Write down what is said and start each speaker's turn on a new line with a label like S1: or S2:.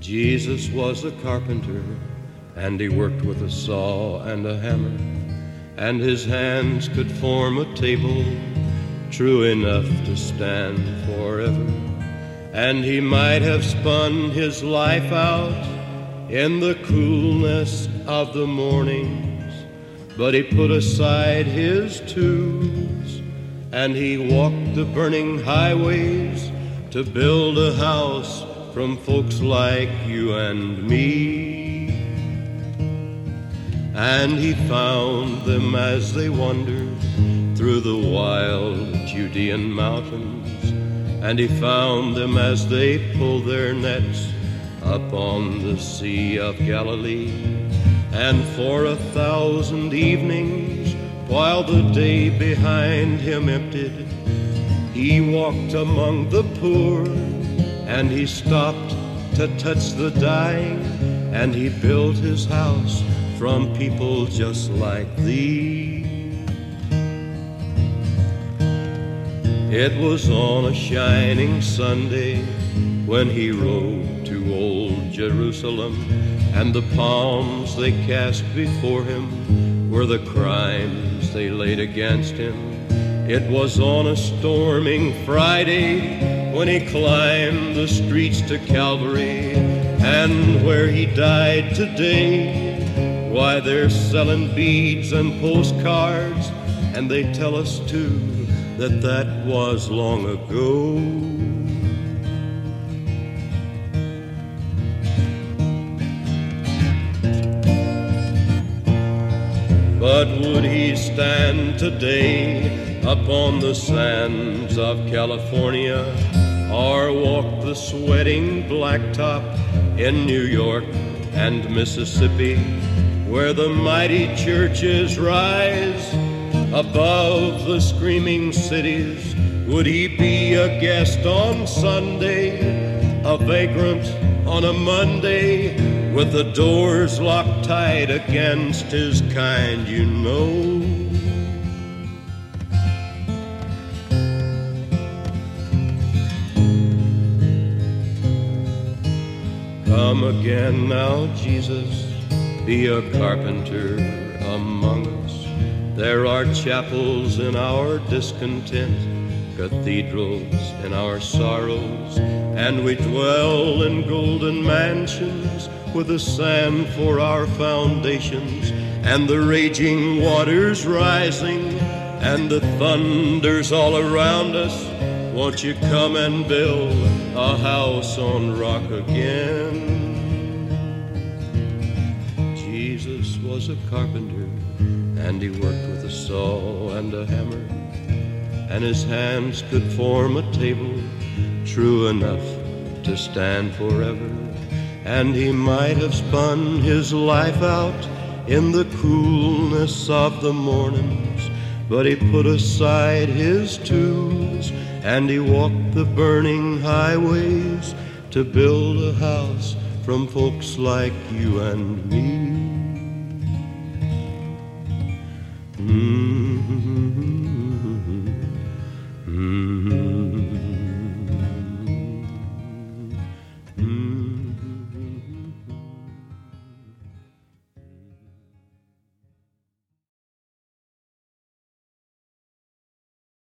S1: Jesus was a carpenter, and he worked with a saw and a hammer, and his hands could form a table true enough to stand forever. And he might have spun his life out in the coolness of the mornings, but he put aside his tools and he walked the burning highways to build a house from folks like you and me. And he found them as they wandered through the wild Judean mountains, and he found them as they pulled their nets up on the Sea of Galilee. And for 1,000 evenings, while the day behind him emptied, he walked among the poor, and he stopped to touch the dying, and he built his house from people just like thee. It was on a shining Sunday when he rode to old Jerusalem, and the palms they cast before him were the crimes they laid against him. It was on a storming Friday when he climbed the streets to Calvary, and where he died today, why they're selling beads and postcards, and they tell us too that that was long ago. But would he stand today upon the sands of California, or walk the sweating blacktop in New York and Mississippi, where the mighty churches rise above the screaming cities? Would he be a guest on Sunday, a vagrant on a Monday, with the doors locked tight against his kind, you know? Come again now, Jesus, be a carpenter among us. There are chapels in our discontent, cathedrals in our sorrows, and we dwell in golden mansions with the sand for our foundations, and the raging waters rising, and the thunders all around us. Won't you come and build a house on rock again? Jesus was a carpenter, and he worked with a saw and a hammer, and his hands could form a table true enough to stand forever. And he might have spun his life out in the coolness of the mornings, but he put aside his tools and he walked the burning highways to build a house from folks like you and me. Mm-hmm.